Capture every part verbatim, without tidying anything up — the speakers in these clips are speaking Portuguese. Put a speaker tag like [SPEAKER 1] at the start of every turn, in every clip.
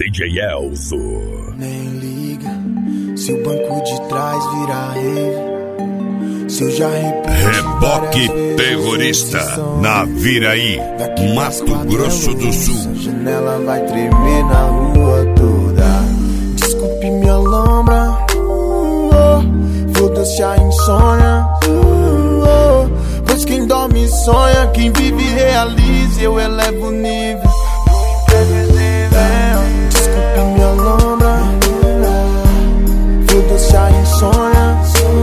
[SPEAKER 1] D J Elzo.
[SPEAKER 2] Nem liga se o banco de trás virar rave. Se eu já repito
[SPEAKER 1] Reboque terrorista na Viraí, Mato Grosso do Sul.
[SPEAKER 2] A janela vai tremer na rua toda. Desculpe minha lombra, oh, foda-se a insônia, oh, pois quem dorme sonha, quem vive realiza. Eu elevo o nível do imprevisível. Desculpe minha lombra, foda-se a insônia,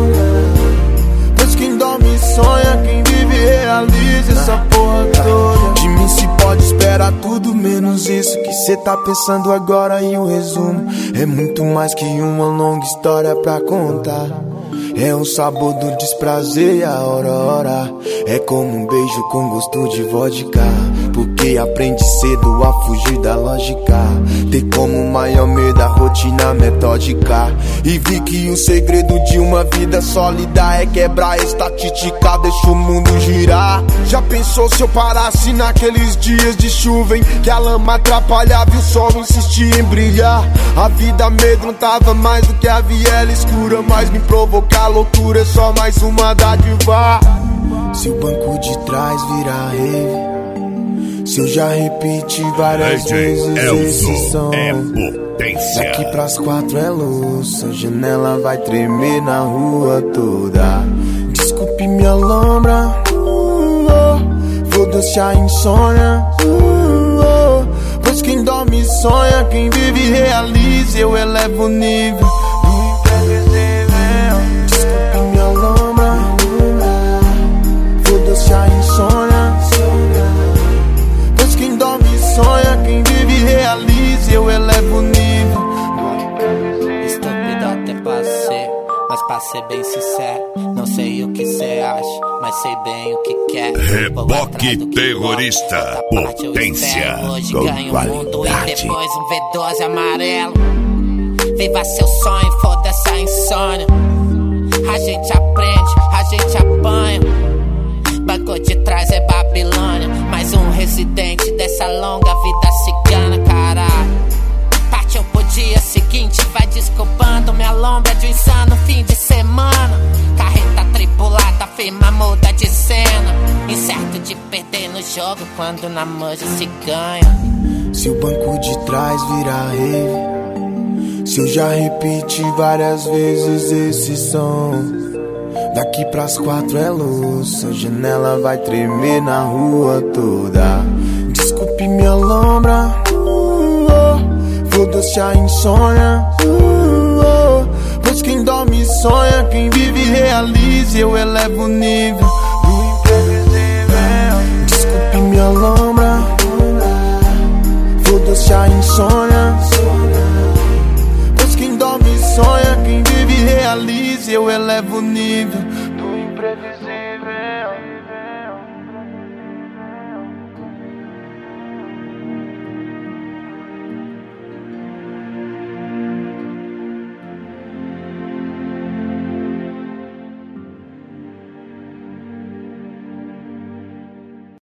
[SPEAKER 2] pois quem dorme sonha, quem vive realiza. Essa porra toda de mim se pode esperar tudo menos isso que cê tá pensando agora. E o resumo é muito mais que uma longa história pra contar. É o sabor do desprazer e a hora hora. É como um beijo com gosto de vodka, porque aprende cedo a fugir da lógica. Ter como maior medo a rotina metódica. E vi que o segredo de uma vida sólida é quebrar a estatística, deixa o mundo girar. Já pensou se eu parasse naqueles dias de chuva em que a lama atrapalhava e o sol insistia em brilhar? A vida amedrontava mais do que a viela escura, mas me provocar loucura é só mais uma dádiva. Se o banco de trás virar rave, se eu já repeti várias
[SPEAKER 1] D J
[SPEAKER 2] vezes
[SPEAKER 1] Elzo
[SPEAKER 2] esse som,
[SPEAKER 1] é potência.
[SPEAKER 2] daqui pras quatro é luz, a janela vai tremer na rua toda. Desculpe minha lombra, oh, foda-se a insônia, oh, pois quem dorme sonha, quem vive realiza. Eu elevo o nível do imprevisível. Desculpe minha lombra, foda-se a insônia, pois quem dorme sonha, quem vive realiza. Eu elevo o nível do imprevisível.
[SPEAKER 3] Estúpido até passei, mas pra ser bem sincero, não sei o que cê acha, mas sei bem o que quer.
[SPEAKER 1] Reboque terrorista, potência,
[SPEAKER 3] hoje
[SPEAKER 1] com
[SPEAKER 3] ganho o mundo e
[SPEAKER 1] qualidade.
[SPEAKER 3] depois um V doze amarelo. Viva seu sonho, foda-se a insônia. A gente aprende, a gente apanha. Banco de trás é Babilônia, mais um residente dessa longa vida cigana, caralho. Partiu pro dia seguinte, vai desculpando minha lombra de um insano fim de semana. Carreta tripulada, firma muda de cena. Incerto de perder no jogo quando na manja se ganha.
[SPEAKER 2] Se o banco de trás virar rave, se eu já repeti várias vezes esse som, daqui pras quatro é luz, a janela vai tremer na rua toda. Desculpe minha lombra, oh, foda-se a insônia, oh, pois quem dorme sonha, quem vive realiza. Eu elevo o nível do imprevisível. Desculpe minha lombra, foda-se a insônia, pois quem dorme sonha, quem vive realiza. Eu elevo o nível do imprevisível.